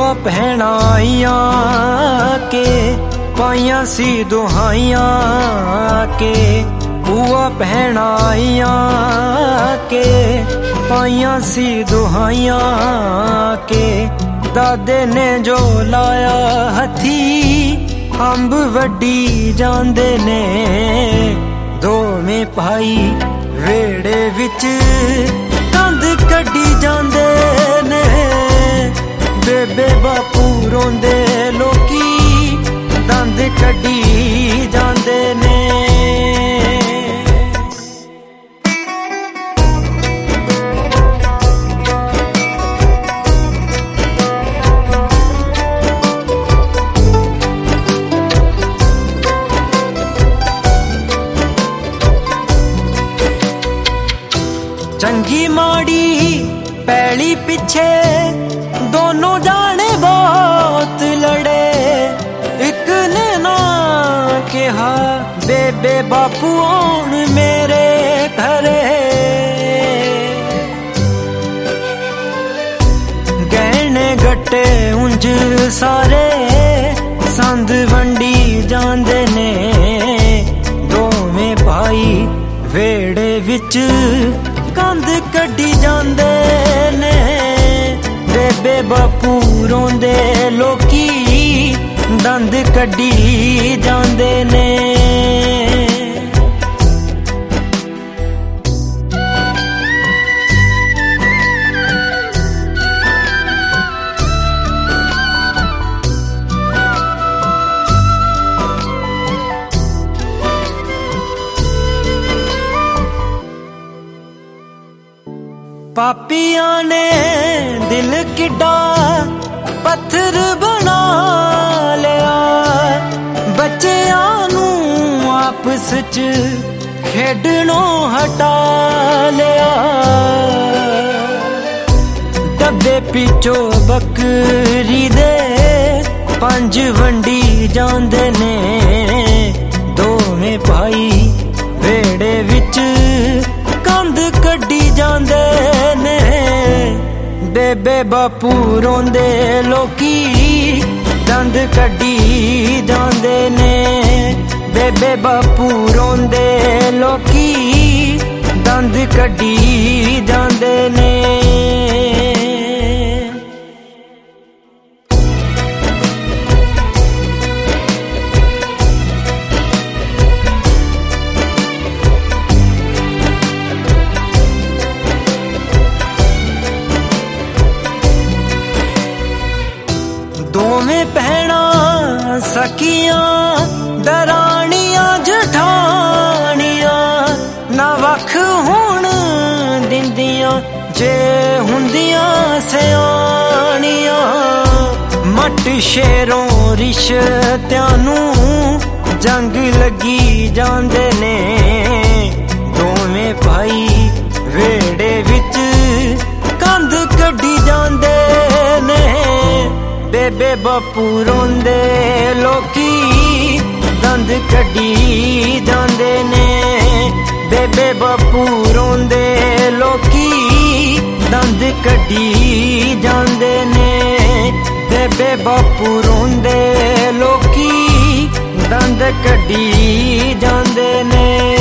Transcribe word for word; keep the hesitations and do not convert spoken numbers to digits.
ਭੂਆ ਭੈਣਾਈਆਂ ਕੇ ਪਾਈਆਂ ਸੀ ਦੁਹਾਈਆਂ ਕੇ ਭੂਆ ਭੈਣਾਈਆਂ ਕੇ ਪਾਈਆਂ ਸੀ ਦੁਹਾਈਆਂ ਕੇ ਦਾਦੇ ਨੇ ਜੋ ਲਾਇਆ ਹੱਥੀ ਅੰਬ ਵੱਡੀ ਜਾਂਦੇ ਨੇ ਦੋਵੇਂ ਭਾਈ ਵੇੜੇ ਵਿੱਚ ਕੰਧ ਕੱਢੀ ਜਾਂਦੇ ਨੇ ਬੇਬੇ ਬਾਪੂ ਰੋਂਦੇ ਲੋਕੀ ਦੰਦ ਕੱਢੀ ਜਾਂਦੇ ਨੇ चंगी माड़ी पैली पिछे दोनों जाने बहुत लड़े एक ने ना कहा बेबे बापू आउण मेरे घरे गहने गट्टे उंज सारे संद वंडी जांदे ने दोवें भाई वेड़े विच कंध कड्डी जांदे ने बेबे बापू रोंदे लोकी दंद कड्डी जांदे ने पापियां ने दिल किड्डा पत्थर बना लिया बच्चियां नू आपस च खेडनों हटा लिया डब्बे पिछो बकरी दे पंज वंडी जांदे ने दोवें भाई वेड़े विच कंध कड्डी जांदे ने बेबे बापू रोंदे लोकी दंद कड्डी जांदे ने बेबे बापू रोंदे लोकी दंद कड्डी जांदे ने दोवें भैणा सखियां दराणियां जठानियां ना वख होण दिंदियां जे हुंदियां सियाणियां मट शेरों रिश्तियां नू जंग लगी जांदे ने दोवें भाई वेड़े विच कंध कड्डी जांदे ने बेबे बापू रोंदे लोकी दंद कड्डी जांदे ने बेबे बापू रोंदे लोकी दंद कड्डी जांदे ने बेबे बापू रोंदे लोकी दंद कड्डी जांदे ने।